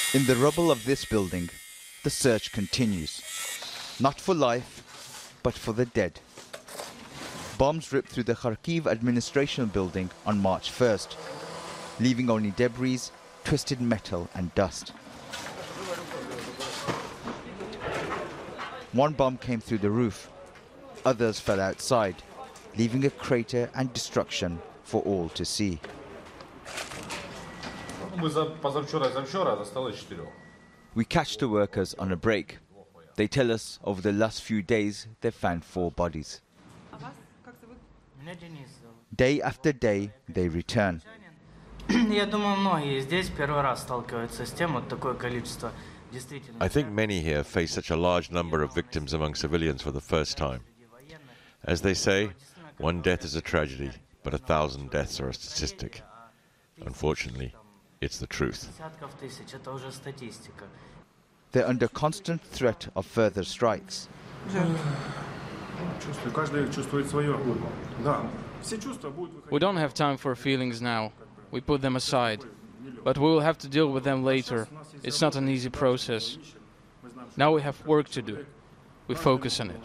In the rubble of this building, the search continues. Not for life, but for the dead. Bombs ripped through the Kharkiv administration building on March 1st, leaving only debris, twisted metal and dust. One bomb came through the roof. Others fell outside, leaving a crater and destruction for all to see. We catch the workers on a break. They tell us over the last few days they've found 4 bodies. Day after day they return. I think many here face such a large number of victims among civilians for the first time. As they say, one death is a tragedy, but 1,000 deaths are a statistic. Unfortunately, it's the truth. They're under constant threat of further strikes. We don't have time for feelings now. We put them aside. But we will have to deal with them later. It's not an easy process. Now we have work to do. We focus on it.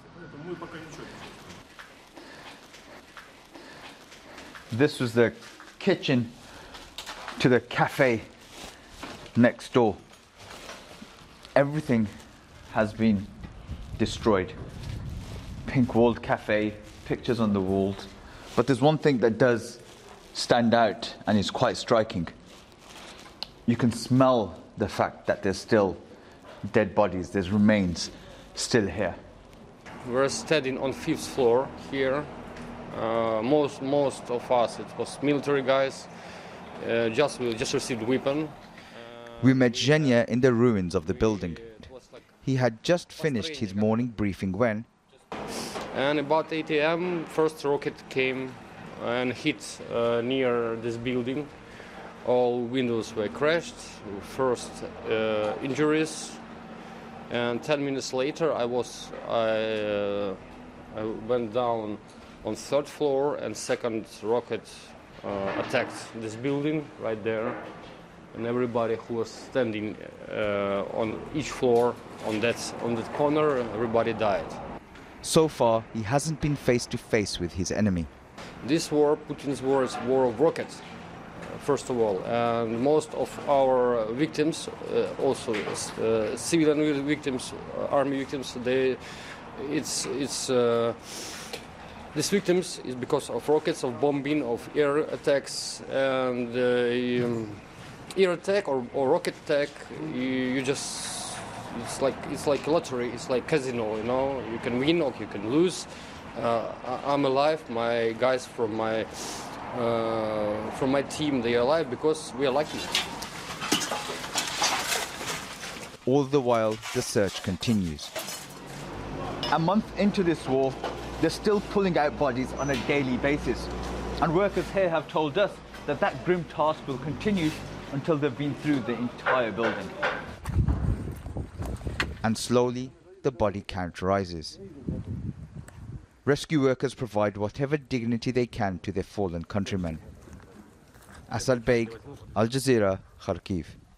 This was the kitchen to the cafe next door. Everything has been destroyed. Pink-walled cafe, pictures on the walls. But there's one thing that does stand out and is quite striking. You can smell the fact that there's still dead bodies, there's remains still here. We're standing on 5th floor here. Most of us, it was military guys. We just received weapon. We met Zhenya in the ruins of the building. He had just finished his morning briefing when... And about 8 a.m., first rocket came and hit near this building. All windows were crashed, first injuries. And 10 minutes later, I went down on 3rd floor, and second rocket attacked this building right there. And everybody who was standing on each floor on that corner, everybody died. So far, he hasn't been face to face with his enemy. This war, Putin's war, is war of rockets, first of all. And most of our victims, also civilian victims, army victims, these victims is because of rockets, of bombing, of air attacks, and air attack or rocket attack. It's like a lottery. It's like casino. You know, you can win or you can lose. I'm alive. My guys from my team, they are alive because we are lucky. All the while, the search continues. A month into this war, they're still pulling out bodies on a daily basis. And workers here have told us that that grim task will continue until they've been through the entire building. And slowly, the body count rises. Rescue workers provide whatever dignity they can to their fallen countrymen. Asad Beg, Al Jazeera, Kharkiv.